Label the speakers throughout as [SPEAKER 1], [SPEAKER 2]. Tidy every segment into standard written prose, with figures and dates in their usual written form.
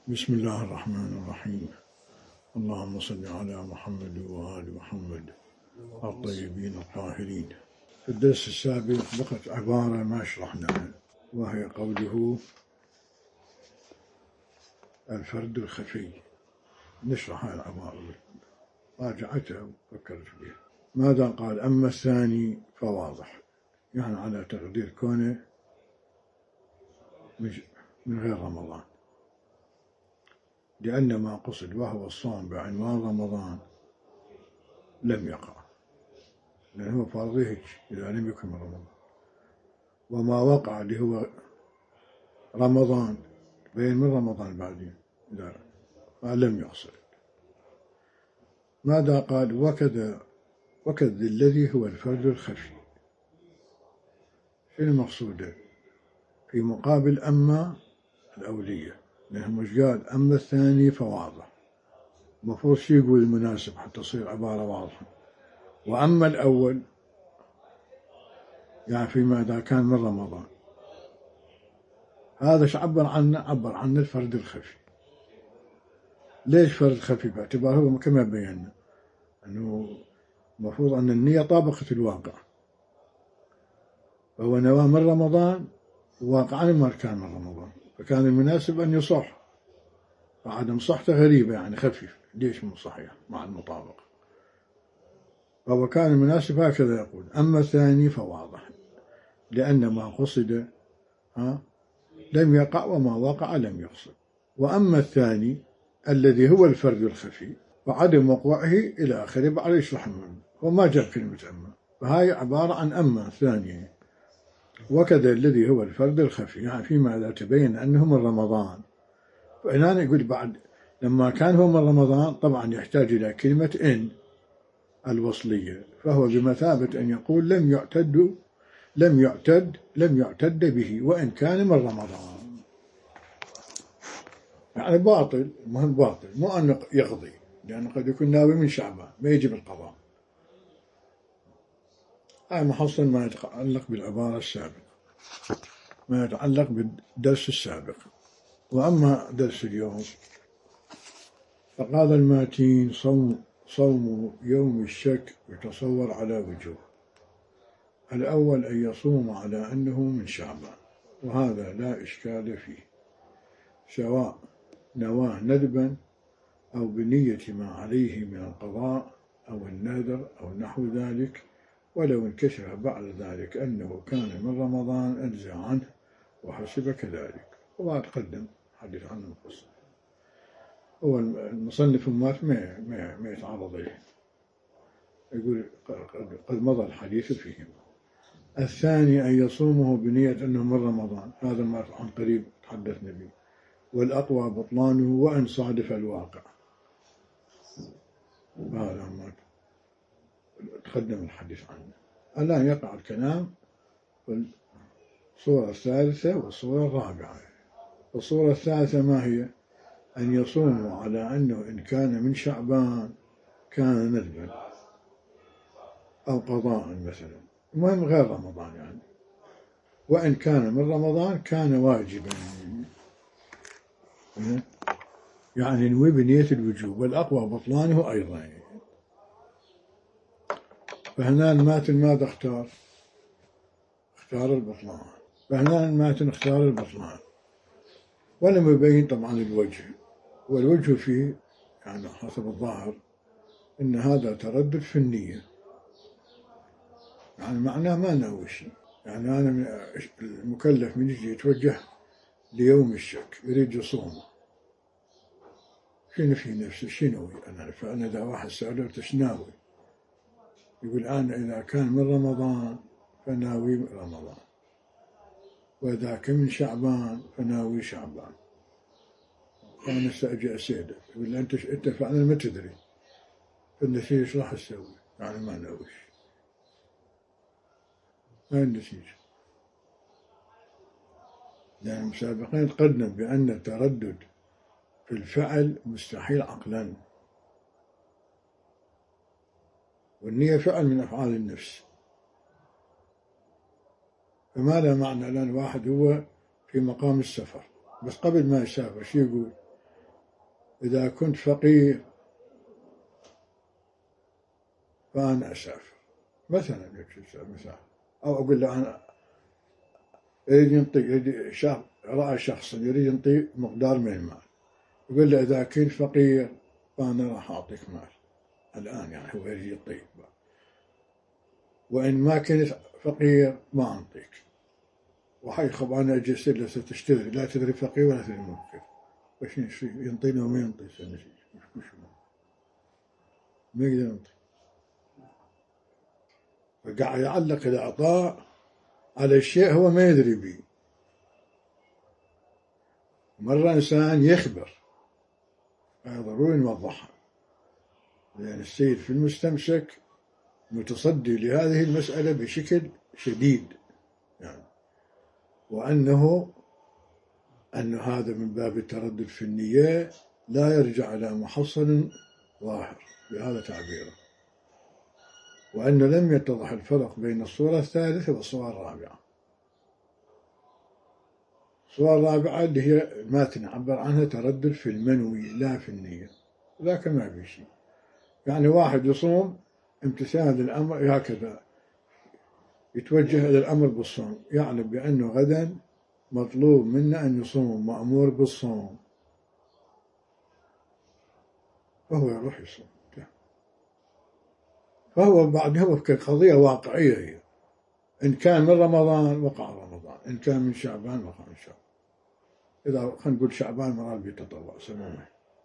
[SPEAKER 1] بسم الله الرحمن الرحيم. اللهم صل على محمد وآل محمد الطيبين الطاهرين. في الدرس السابق بقت عبارة ما شرحناها، وهي قوله الفرد الخفي. نشرح هاي العبارة، راجعتها وفكرت فيها. ماذا قال؟ أما الثاني فواضح، يعني على تقدير كونه من غير رمضان، لأن ما قصد وهو الصوم بعنوان رمضان لم يقع، لأنه فرضه إذا لم يكن من رمضان. وما وقع اللي هو رمضان بين من رمضان بعدين إذا لم يقصد. ماذا قال؟ وكذا الذي هو الفرد الخفي. شنو المقصود؟ في مقابل أما الأولية، لأنه مش قال أما الثاني فواضح، المفروض شي يقول المناسب حتى تصير عبارة واضحة. وأما الأول يعني فيما إذا كان من رمضان، هذا ايش عبر عنه؟ عبر عن الفرد الخفي. ليش فرد خفي؟ باعتبار هو كما بينا أنه المفروض أن النية طابقة الواقع، فهو نوى من رمضان واقعا ما كان من رمضان، فكان المناسب أن يصح، فعدم صحته غريبة يعني خفيف. ليش مو صحيح مع المطابقة؟ فهو كان المناسب هكذا يقول. أما الثاني فواضح، لأن ما قصد لم يقع، وما وقع لم يقصد. وأما الثاني الذي هو الفرد الخفي فعدم وقوعه إلى آخره بعد يشرح منه، وما جاب كلمة أما، فهاي عبارة عن أما ثانية. وكذا الذي هو الفرد الخفي، يعني فيما لا تبين أنه من رمضان. فهنا يقول بعد لما كان هو من رمضان طبعا يحتاج إلى كلمة إن الوصلية، فهو بمثابة أن يقول لم يعتد به وإن كان من رمضان. يعني باطل، مهم باطل، مو أن يقضي، لأنه قد يكون ناوي من شعبان ما يجب القضاء. هاي محصل ما يتعلق بالعبارة السابقة، ما يتعلق بالدرس السابق. وأما درس اليوم فقال الماتين صوم يوم الشك يتصور على وجوه. الأول أن يصوم على أنه من شعبان، وهذا لا إشكال فيه، سواء نواه ندبا أو بنية ما عليه من القضاء أو النذر أو نحو ذلك. ولو انكشف بعد ذلك أنه كان من رمضان أجزى عنه وحسب كذلك. وما تقدم حديث عنه القصة، هو المصنف ما يتعرض إليه، يقول قد مضى الحديث فيهم. الثاني أن يصومه بنية أنه من رمضان، هذا ما عن قريب تحدثنا به، والأقوى بطلانه وأن صادف الواقع، هذا ما تقدم الحديث عنه. الآن يقع الكلام في الصورة الثالثة والصورة الرابعة. الصورة الثالثة ما هي؟ أن يصوم على أنه إن كان من شعبان كان ندبا أو قضاء مثلا، المهم غير رمضان يعني، وإن كان من رمضان كان واجبا، يعني نوي بنية الوجوب، والأقوى بطلانه أيضا. فهنا الماتن ماذا اختار البطلان، فهنا الماتن اختار البطلان، ولم يبين طبعا الوجه، والوجه فيه يعني حسب الظاهر إن هذا تردد في النية، يعني معناه ما ناوي شيء. يعني أنا المكلف من يجي يتوجه ليوم الشك يريد يصوم، شنو في نفسه شنو أنا؟ فأنا إذا واحد سأله إيش ناوي، يقول أنا إذا كان من رمضان فناوي رمضان، وإذا كان من شعبان فناوي شعبان. أنا سأجي أسأله يقول أنت فعلا ما تدري، فالنتيجة إيش راح تسوي؟ يعني ما ناويش، ما النتيجة؟ لأن المسابقين تقدم بأن التردد في الفعل مستحيل عقلا، والنية فعل من أفعال النفس. فما لا معنى لأن واحد هو في مقام السفر، بس قبل ما يسافر شو يقول؟ إذا كنت فقير فأنا أسافر مثلا، أو أقول له أنا يريد ينطي رأى شخص يريد ينطي مقدار من المال، يقول له إذا كنت فقير فأنا راح أعطيك مال الآن، يعني هو يريد يعطيك، وإن ما كنت فقير ما أعطيك. وحيخب أنا أجي أسأل له ستشتري، لا تدري فقير ولا تدري مفقر، وش ينطينا وما ينطي ما يقدر ينطي، فقاعد يعلق الإعطاء على شيء هو ما يدري به. مرة إنسان يخبر ضروري نوضحها، لأن السيد في المستمسك متصدي لهذه المسألة بشكل شديد يعني، وأنه هذا من باب التردد في النية لا يرجع إلى محصل ظاهر بهذا تعبيره، وأنه لم يتضح الفرق بين الصورة الثالثة والصورة الرابعة. الصورة الرابعة اللي هي ما تنعبر عنها تردد في المنوي لا في النية، ذاك ما في شيء. يعني واحد يصوم امتثال للأمر هكذا، يتوجه إلى الأمر بالصوم، يعلم بأنه غدا مطلوب منه أن يصوم، مأمور بالصوم، فهو يروح يصوم. فهو بعد هو كقضية واقعية هي، إن كان من رمضان وقع رمضان، إن كان من شعبان وقع من شعبان. إذا خلينا نقول شعبان مرات بيتطوع سموه،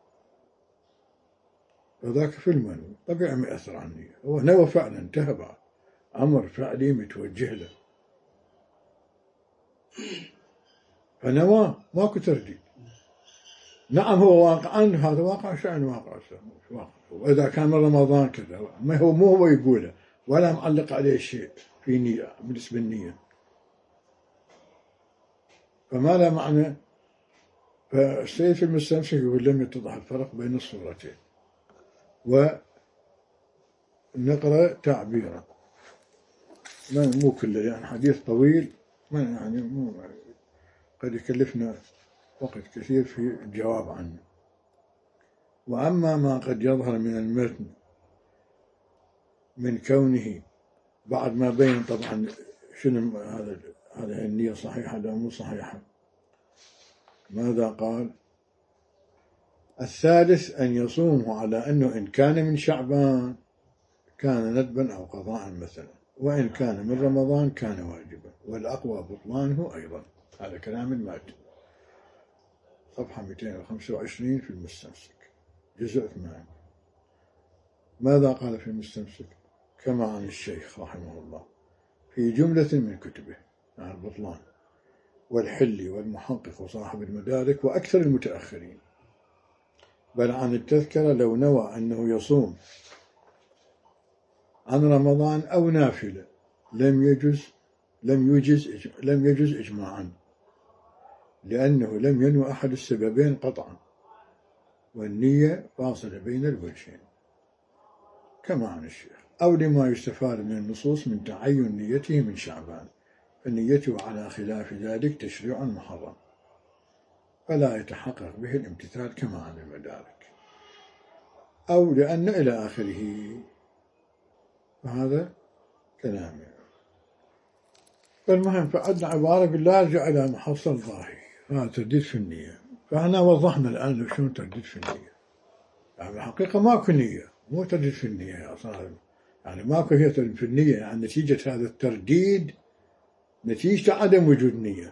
[SPEAKER 1] فذاك في المنوي طبيعي ما يأثر على النية، هو نوى فعلا انتهى بعد أمر فعلي متوجه له، فنوى ماكو ترديد. نعم هو واقعا هذا واقع شأن واقع، وإذا كان من رمضان كذا، ما هو مو هو يقوله ولا معلق عليه شيء في نية بالنسبة للنية، فما لا معنى. فالسيد في المستمسك يقول لم يتضح الفرق بين الصورتين. ونقرأ تعبيرا مو كله، يعني حديث طويل، ما يعني مو قد يكلفنا وقت كثير في الجواب عنه. وأما ما قد يظهر من المتن من كونه بعد ما بين طبعا شنو هذا النية صحيحة لا مو صحيحة، ماذا قال؟ الثالث أن يصومه على أنه إن كان من شعبان كان ندبا أو قضاء مثلا، وإن كان من رمضان كان واجبا، والأقوى بطلانه أيضا. هذا كلام الماتن، صفحة 225 في المستمسك جزء 8. ماذا قال في المستمسك؟ كما عن الشيخ رحمه الله في جملة من كتبه عن البطلان، والحلي والمحقق وصاحب المدارك وأكثر المتأخرين، بل عن التذكرة لو نوى أنه يصوم عن رمضان أو نافلة لم يجز إجماعا، لأنه لم ينوى أحد السببين قطعا، والنية فاصلة بين الوجهين كما عن الشيخ، أو لما يستفاد من النصوص من تعين نيته من شعبان، فنيته على خلاف ذلك تشريع محرم فلا يتحقق به الامتثال كما عن المدارك، أو لأن إلى آخره. فهذا كلامي. فالمهم فعندنا عبارة لا يرجع إلى محصل ظاهري، هذا ترديد في النية. فاحنا وضحنا الآن شنو ترديد في النية. يعني الحقيقة ماكو نية، مو ترديد في النية أصلا، يعني ماكو هي ترديد في النية، يعني نتيجة هذا الترديد نتيجة عدم وجود نية،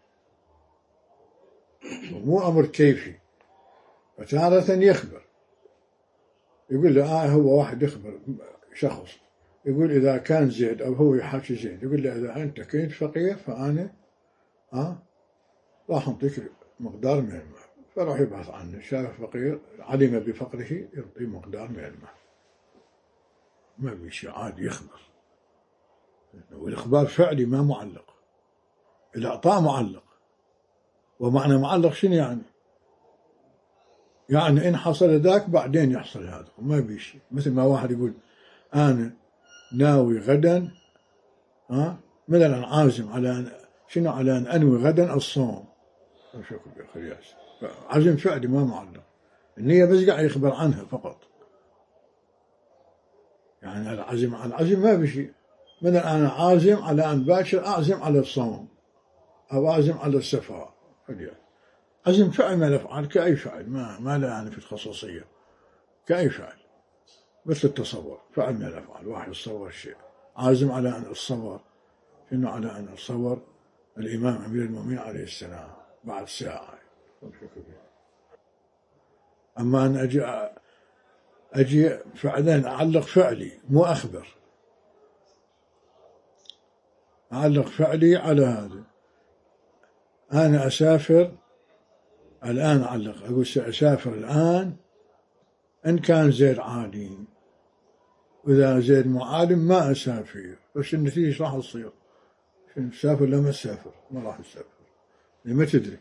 [SPEAKER 1] ومو أمر كيفي. فتارة يخبر يقول له هو واحد يخبر شخص يقول إذا كان زيد، أو هو يحاكي زيد يقول له إذا أنت كنت فقير فأنا راح أعطيك مقدار من المال، فراح يبحث عنه، شاف فقير علم بفقره يعطيه مقدار من المال، ما بيشي عادي يخبر. والإخبار فعلي ما معلق، الإعطاء معلق. ومعنى معلق شنو يعني؟ يعني إن حصل ذاك بعدين يحصل هذا، ما بيشي. مثل ما واحد يقول أنا ناوي غدا مثلا عازم على أن شنو، على أن أنوي غدا الصوم، شكرا يا أخي ياسر، عزم فعلي ما معلق. النية بس قاعد يخبر عنها فقط. يعني العزم ما بشيء. مثلا أنا عازم على أن باكر أعزم على الصوم أو أعزم على السفر. عزم فعل من الأفعال كأي فعل، ما لا يعني في الخصوصية، كأي فعل، مثل التصور فعل من الأفعال. واحد يتصور شيء، عازم على أن أتصور شنو؟ على أن أتصور الإمام أمير المؤمنين عليه السلام بعد ساعة. أما أن أجي فعلا أعلق فعلي، مو أخبر، أعلق فعلي على هذا. أنا أسافر الآن، أعلق أقول سأسافر الآن إن كان زيد عالم، وإذا زيد مو عالم ما أسافر. بس النتيجة إيش راح تصير؟ تسافر لما تسافر؟ ما راح تسافر، ما تدري.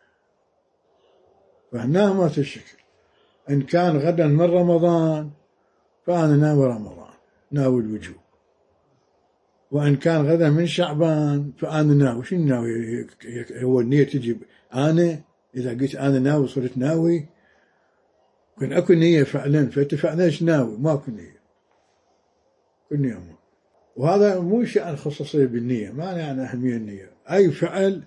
[SPEAKER 1] فهنا ما تشكل. إن كان غدا من رمضان فأنا ناوي رمضان، ناوي الوجوب. وإن كان غدا من شعبان فأنا ناوي. شنو ناوي؟ هو النية تجي أنا إذا قلت أنا ناوي صرت ناوي. كن أكو نية فعلا، فأنت فعلا إيش ناوي؟ ماكو نية، كل نية ما. وهذا مو شأن خصوصية بالنية، ما يعني أهمية النية. أي فعل،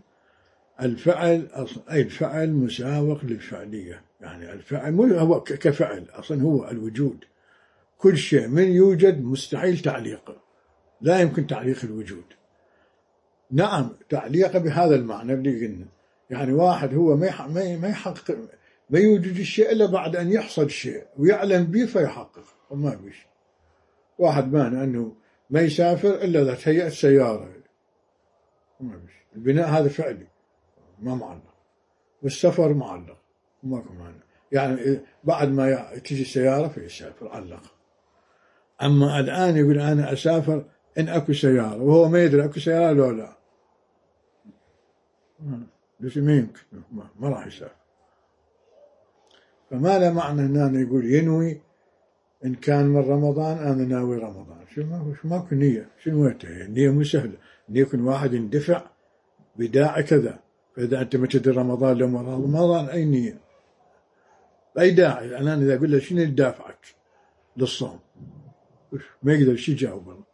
[SPEAKER 1] أي الفعل مساوق للفعلية. يعني الفعل مو هو كفعل، أصلا هو الوجود. كل شيء من يوجد مستحيل تعليقه، لا يمكن تعليق الوجود. نعم تعليقه بهذا المعنى اللي قلنا. يعني واحد هو ما يحقق، ما يوجد الشيء إلا بعد أن يحصل شيء ويعلم به فيحقق، وما بيش. واحد مانع أنه ما يسافر إلا إذا تهيأت سيارة، وما بيش. البناء هذا فعلي ما معلق، والسفر معلق وماكو مانع. يعني بعد ما تجي سيارة فيسافر علق. أما الآن يقول أنا أسافر إن أكو سيارة، وهو ما يدري أكو سيارة لو لا، بس ما يمكن، ما راح يسافر. فما له معنى أن يقول ينوي إن كان من رمضان أنا ناوي رمضان. شو ماكو نية؟ شنو نيته؟ النية مو سهلة. النية يكون واحد يندفع بداعي كذا. فإذا أنت ما تدري رمضان لو رمضان أي نية؟ أي داعي؟ الآن إذا أقول له شنو يدافعك للصوم؟ ما يقدر شو يجاوب والله.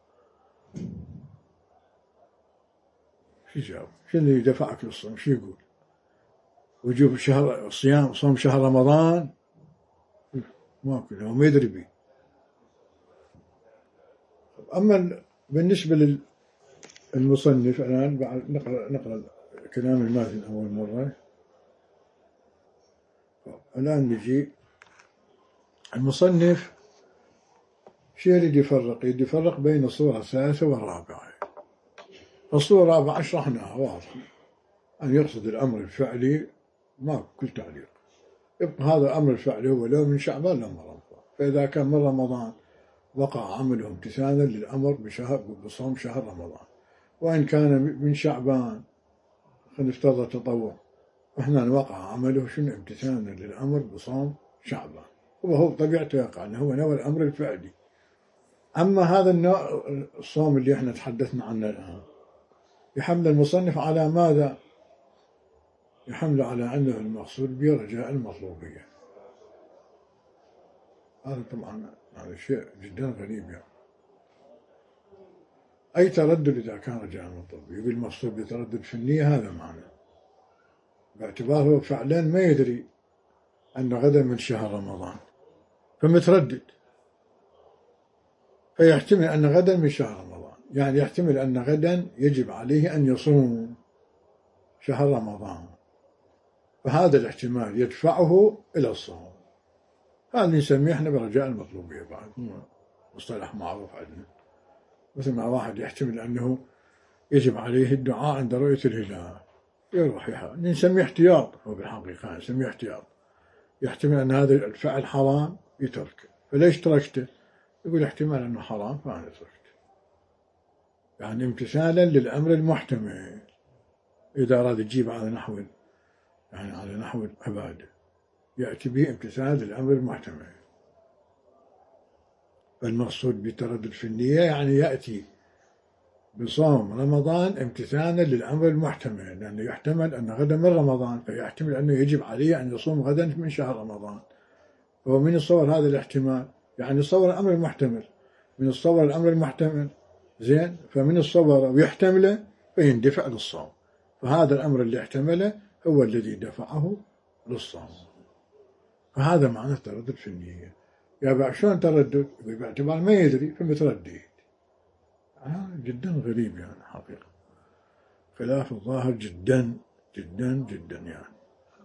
[SPEAKER 1] شو يجاوب؟ شنو اللي يدفعك للصوم؟ شو يقول؟ وجوب شهر صيام، صوم شهر رمضان ماكو، هو ما يدري به. أما بالنسبة للمصنف الآن، بعد نقرأ كلام المازن أول مرة. الآن نجي المصنف شو يريد يفرق؟ يريد يفرق بين الصورة الثالثة والرابعة. الصورة الرابعة شرحناها واضح، أن يقصد الأمر الفعلي ما كل تعليق. يبقى هذا الأمر الفعلي هو لو من شعبان لو من رمضان. فإذا كان من رمضان وقع عمله امتثالا للأمر بصوم شهر رمضان. وإن كان من شعبان نفترض تطوع، فهنا وقع عمله شنو؟ امتثالا للأمر بصوم شعبان. وهو طبيعته يقع أنه هو نوع الأمر الفعلي. أما هذا النوع الصوم اللي احنا تحدثنا عنه الآن يحمل المصنف على ماذا؟ يحمل على أنه المقصود برجاء المطلوبية. هذا طبعا هذا شيء جدا غريب. يعني أي تردد إذا كان رجاء المطلوبية، يقول المقصود بتردد في النية، هذا معنى، باعتباره فعلا ما يدري أن غدا من شهر رمضان فمتردد، فيحتمل أن غدا من شهر رمضان، يعني يحتمل أن غدا يجب عليه أن يصوم شهر رمضان. فهذا الاحتمال يدفعه إلى الصوم. هذا نسميه احنا برجاء المطلوبية، بعد مصطلح معروف عندنا. مثل ما واحد يحتمل أنه يجب عليه الدعاء عند رؤية الهلال، يروح يحاول، نسميه احتياط. هو بالحقيقة نسميه احتياط. يحتمل أن هذا الفعل حرام يتركه، فليش تركته؟ يقول احتمال أنه حرام فأنا تركته. يعني امتثالا للأمر المحتمل. إذا أراد يجيب على نحو، يعني على نحو العبادة، يأتي به امتثال للأمر المحتمل. فالمقصود بالتردد في النية يعني يأتي بصوم رمضان امتثالا للأمر المحتمل، لأنه يحتمل أن غدا من رمضان، فيحتمل أنه يجب عليه أن يصوم غدا من شهر رمضان، هو من يصور هذا الاحتمال؟ يعني يصور الأمر المحتمل، من يصور الأمر المحتمل زين، فمن يصور ويحتمله فيندفع للصوم، فهذا الأمر اللي احتمله هو الذي دفعه للصوم، فهذا معنى التردد في النية. يا شلون تردد؟ باعتبار ما يدري فمتردد. جدا غريب يعني حقيقة، خلاف الظاهر جدا جدا جدا يعني.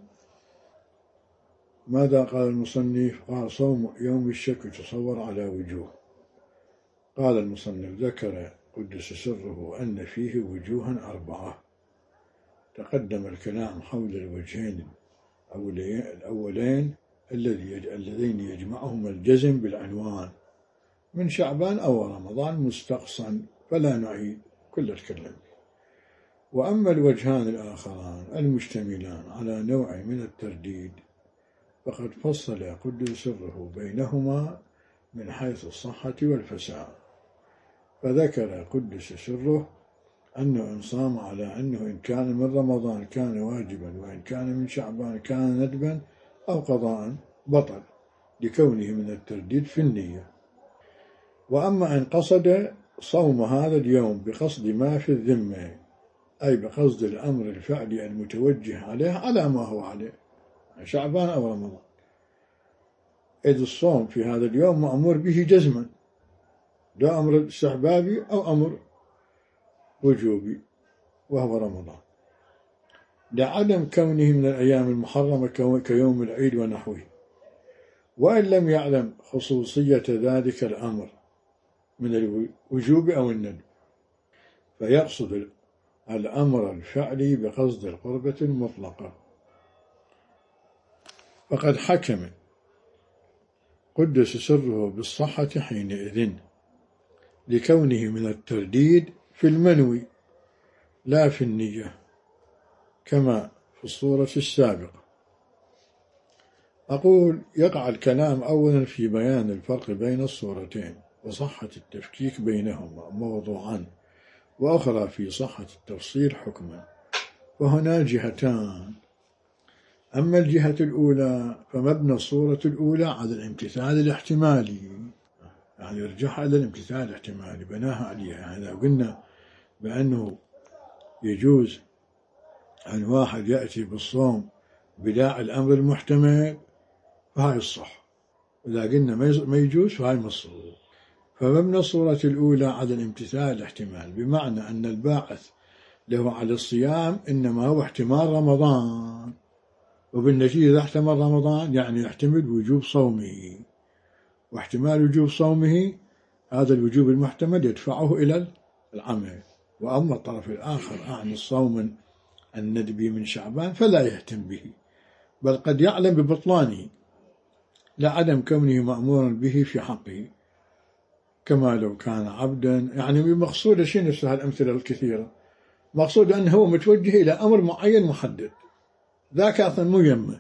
[SPEAKER 1] ماذا قال المصنف؟ قال صوم يوم الشك يتصور على وجوه. قال المصنف ذكر قدس سره أن فيه وجوها 4. تقدم الكلام حول الوجهين الأولين اللذين يجمعهما الجزم بالعنوان من شعبان أو رمضان مستقصا، فلا نعيد كل الكلام. وأما الوجهان الآخران المشتملان على نوع من الترديد فقد فصل قدس سره بينهما من حيث الصحة والفساد. فذكر قدس سره أنه إن صام على أنه إن كان من رمضان كان واجبا، وإن كان من شعبان كان ندبا أو قضاء بطل لكونه من الترديد في النية. وأما إن قصد صوم هذا اليوم بقصد ما في الذمة، أي بقصد الأمر الفعلي المتوجه عليه على ما هو عليه شعبان أو رمضان، إذ الصوم في هذا اليوم مأمور به جزما، لا أمر استحبابي أو أمر وجوبي وهو رمضان، لعدم كونه من الأيام المحرمة كيوم العيد ونحوه، وإن لم يعلم خصوصية ذلك الأمر من الوجوب أو الندب، فيقصد الأمر الفعلي بقصد القربة المطلقة. فقد حكم قدس سره بالصحة حينئذ لكونه من الترديد في المنوي لا في النية كما في الصورة السابقة. أقول يقع الكلام أولا في بيان الفرق بين الصورتين وصحة التفكيك بينهما موضوعا، وأخرى في صحة التفصيل حكما، وهنا جهتان. أما الجهة الأولى فمبنى الصورة الأولى على الامتثال الاحتمالي، يعني يرجعها إلى الامتثال الاحتمالي بناها عليها. يعني لو قلنا بأنه يجوز أن واحد يأتي بالصوم بلا الأمر المحتمل فهاي الصح، إذا قلنا ما يجوز فهاي مصروف. فمبنى الصورة الأولى على الامتثال الاحتمال، بمعنى أن الباعث له على الصيام إنما هو احتمال رمضان، وبالنتيجة إذا احتمل رمضان يعني يحتمل وجوب صومه، واحتمال وجوب صومه هذا الوجوب المحتمل يدفعه إلى العمل. وأما الطرف الآخر أعني الصوم الندبي من شعبان فلا يهتم به، بل قد يعلم ببطلانه لعدم كونه مأمورا به في حقه كما لو كان عبدا. يعني مقصود شيء نفس الأمثلة الكثيرة، مقصود أنه هو متوجه إلى أمر معين محدد، ذاك أصلا مو يمه،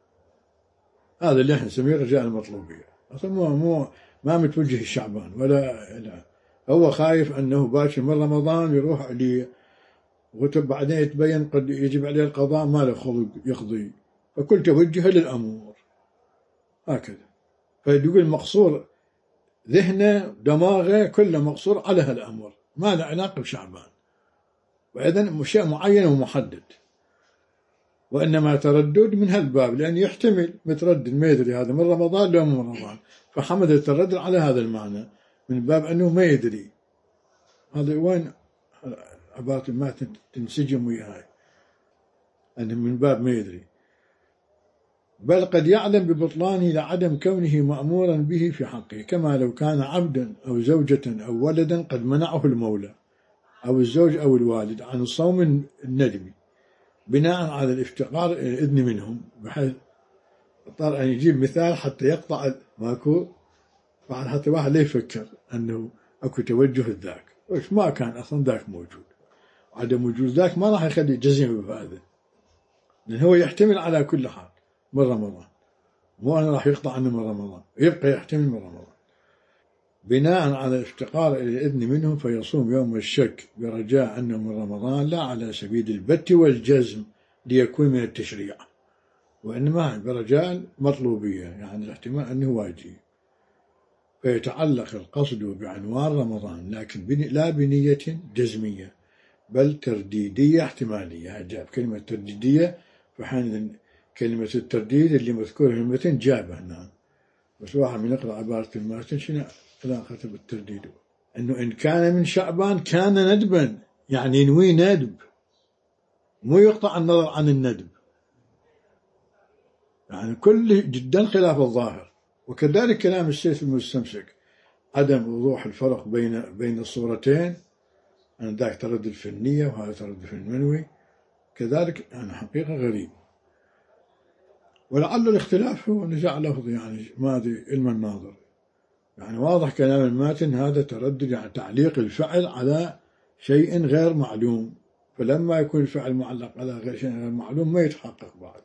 [SPEAKER 1] هذا اللي احنا نسميه رجاء المطلوبية، أصلا ما متوجه الشعبان ولا هو خايف أنه باكر من رمضان يروح عليه وبعدين يتبين قد يجب عليه القضاء ما له خلق يقضي، فكل توجه للأمور هكذا. فيقول مقصور ذهنه دماغه كله مقصور على هالأمر، ما له علاقة بشعبان، وإذن شيء معين ومحدد، وإنما تردد من هالباب لأن يحتمل متردد ما يدري هذا من رمضان لو من رمضان، فحمد التردد على هذا المعنى من باب أنه ما يدري. هذا وين عبارة ما تنسجم وياها، أنه من باب ما يدري، بل قد يعلم ببطلانه لعدم كونه مأمورا به في حقه، كما لو كان عبدا أو زوجة أو ولدا قد منعه المولى أو الزوج أو الوالد عن الصوم الندبي بناء على الافتقار إلى الإذن منهم، بحيث اضطر أن يجيب مثال حتى يقطع ماكو، حتى واحد لا يفكر أنه أكو توجه ذاك، ما كان أصلا ذاك موجود، عدم وجود ذاك ما راح يخلي جزم بهذا، لأن هو يحتمل على كل حال من رمضان، مو أنا راح يقطع عنه من رمضان، يبقى يحتمل من رمضان بناء على الافتقار إلى الإذن منهم، فيصوم يوم الشك برجاء أنه من رمضان لا على سبيل البت والجزم ليكون من التشريع، وإنما برجاء مطلوبية، يعني الاحتمال أنه واجب، فيتعلق القصد بعنوان رمضان، لكن لا بنية جزمية بل ترديدية احتمالية. جاب كلمة ترديدية، فحين كلمة الترديد اللي مذكورة في المتن جابها هنا، بس واحد من يقرأ عبارة المتن شنو علاقة بالترديد؟ أنه إن كان من شعبان كان ندبا، يعني ينوي ندب، مو يقطع النظر عن الندب، يعني كل جدا خلاف الظاهر. وكذلك كلام السيف المستمسك عدم وضوح الفرق بين الصورتين، أن ذاك تردد في النية وهذا تردد في المنوي، كذلك يعني حقيقة غريب. ولعل الاختلاف هو نزاع لفظي، يعني ما أدري علم الناظر، يعني واضح كلام الماتن هذا تردد، يعني تعليق الفعل على شيء غير معلوم، فلما يكون الفعل معلق على شيء غير معلوم ما يتحقق بعد.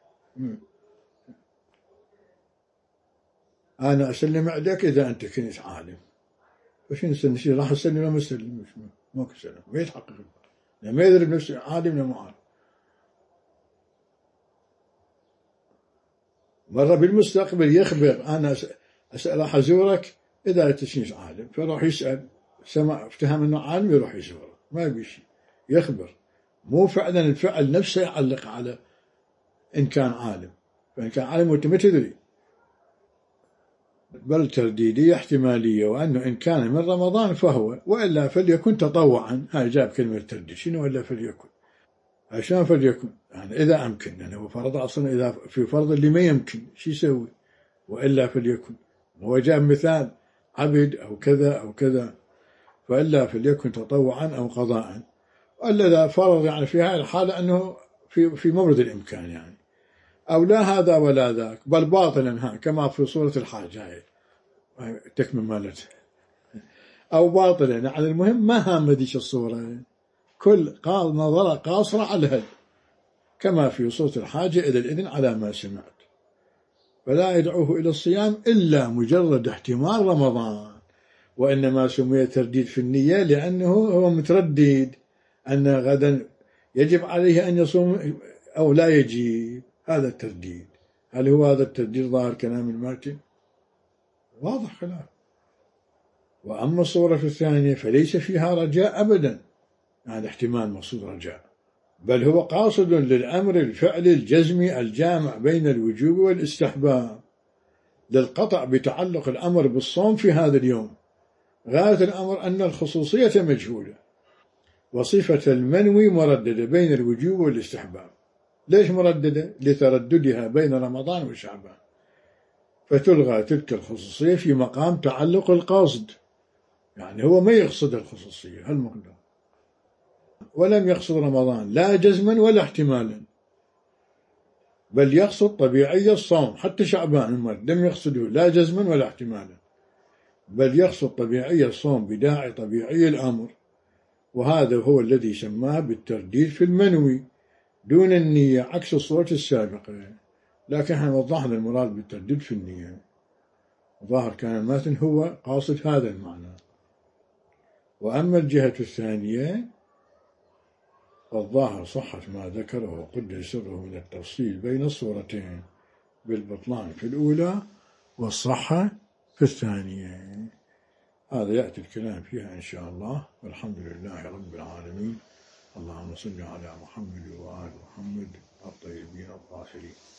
[SPEAKER 1] أنا أسلم عليك إذا أنت كنت عالم، فشنو نسلم؟ راح أسلم ولا ما أسلم؟ ما كسلم، ما يتحقق، يعني ما يدري بنفسه عالم ولا مو عالم. مرة بالمستقبل يخبر، أنا راح أزورك إذا تشنيش عالم، فراح يسأل، سمع افتهم أنه عالم يروح يزوره، ما يبي شيء، يخبر، مو فعلا الفعل نفسه يعلق على إن كان عالم، فإن كان عالم وأنت ما تدري، بل ترديدية احتمالية، وأنه إن كان من رمضان فهو، وإلا فليكن تطوعا. هاي جاب كلمة ترديد، شنو إلا فليكن؟ عشان فليكن يعني إذا أمكن، يعني هو فرض أصلا، إذا في فرض اللي ما يمكن شو يسوي؟ وإلا فليكن، هو جاب مثال عبد أو كذا أو كذا، فإلا فليكن تطوعا أو قضاء، وإلا إذا فرض يعني في هذه الحالة أنه في مورد الإمكان، يعني أو لا هذا ولا ذاك، بل باطلا، كما في صورة الحاج هاي تكمل مالته، أو باطلا، يعني المهم ما هام ذيك الصورة، كل نظرة قاصرة على الهد، كما في صورة الحاجة إلى الإذن على ما سمعت، فلا يدعوه إلى الصيام إلا مجرد احتمال رمضان، وإنما سمي ترديد في النية لأنه هو متردد أن غدا يجب عليه أن يصوم أو لا يجب، هذا الترديد. هل هو هذا الترديد ظاهر كلام الماتن؟ واضح خلاف. وأما الصورة الثانية فليس فيها رجاء أبدا، يعني احتمال مقصود رجاء، بل هو قاصد للأمر الفعلي الجزمي الجامع بين الوجوب والاستحباب، للقطع بتعلق الأمر بالصوم في هذا اليوم. غاية الأمر أن الخصوصية مجهولة، وصفة المنوي مرددة بين الوجوب والاستحباب. ليش مرددة؟ لترددها بين رمضان وشعبان، فتلغى تلك الخصوصية في مقام تعلق القصد، يعني هو ما يقصد الخصوصية هالمقدار، ولم يقصد رمضان لا جزما ولا احتمالا، بل يقصد طبيعي الصوم. حتى شعبان لم يقصده لا جزما ولا احتمالا، بل يقصد طبيعي الصوم بداعي طبيعي الأمر، وهذا هو الذي سماه بالترديد في المنوي دون النية، عكس الصورة السابقة. لكن احنا وضحنا المراد بالترديد في النية، ظاهر كان الماتن هو قاصد هذا المعنى. وأما الجهة الثانية فالظاهر صحة ما ذكره وقدر سره من التفصيل بين الصورتين بالبطلان في الأولى والصحة في الثانية. هذا يأتي الكلام فيها إن شاء الله، والحمد لله رب العالمين. اللهم صل على محمد وآل محمد الطيبين الطاهرين.